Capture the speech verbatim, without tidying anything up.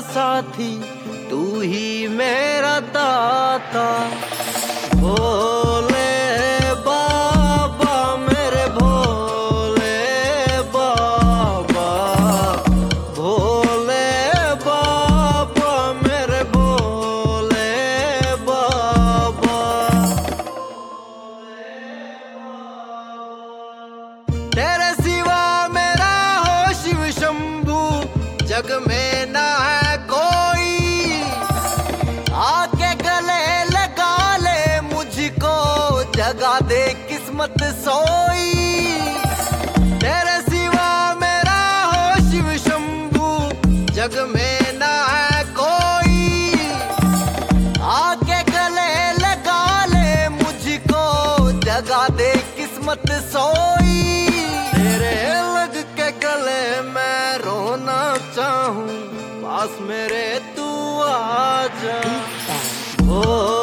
साथी, तू ही मेरा दाता। भोले बाबा मेरे भोले बाबा, भोले बाबा मेरे भोले बाबा। तेरे सिवा मेरा हो शिव शंभू, जग में ना है कोई। आके गले लगा ले मुझको, जगा दे किस्मत सोई। तेरे सिवा मेरा हो शिव शंभू, जग में ना है कोई। आके गले लगा ले मुझको, जगा दे किस्मत सोई। तेरे लग के गले मैं रोना चाहूं, पास मेरे तू आ जा। ओ